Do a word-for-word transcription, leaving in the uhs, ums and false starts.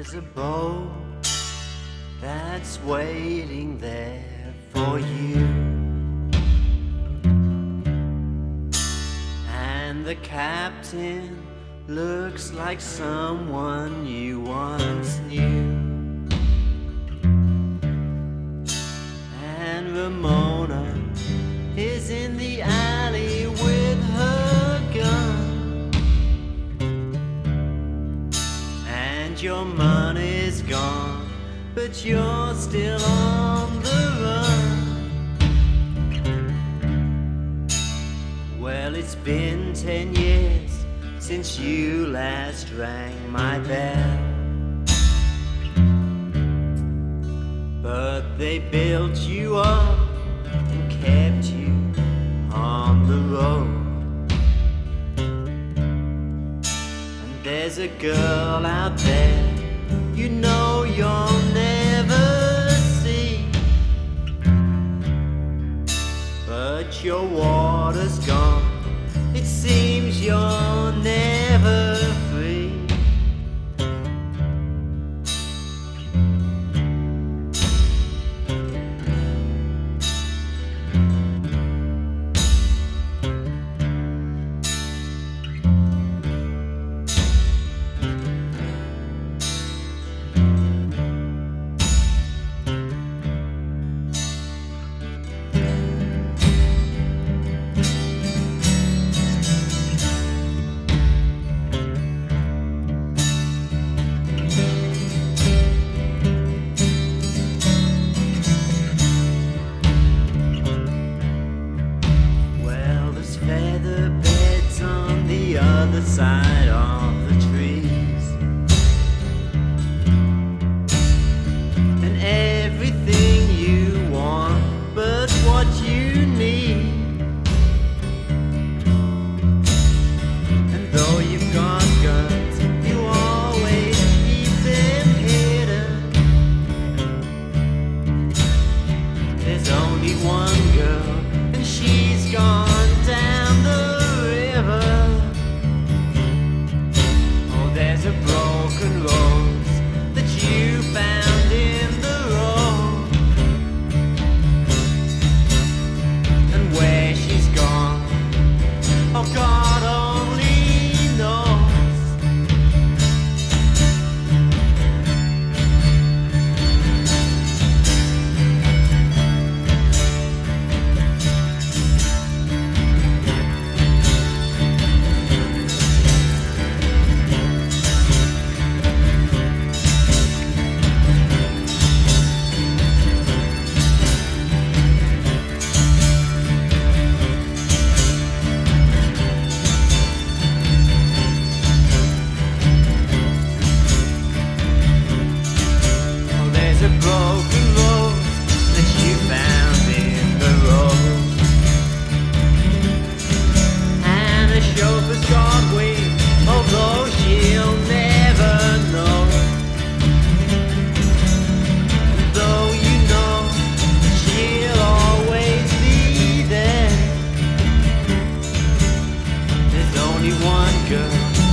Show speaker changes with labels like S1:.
S1: There's a boat that's waiting there for you, and the captain looks like someone you once knew. And Ramona is in the alley with her gun, and your money's gone, but you're still on the run. Well, it's been ten years since you last rang my bell, but they built you up and kept you on the road. And there's a girl out there you know you'll never see, but your water's gone, it seems you're never free. The side of the trees, and everything you want but what you need. And though you've got guns, you always keep them hidden. There's only one girl, and she's gone down the river. There's a broken rose that you found in the road, and where she's gone, oh God only knows. There's a broken rose that you found in the road, and the chauffeur's got wings, although she'll never know. Though you know she'll always be there, there's only one girl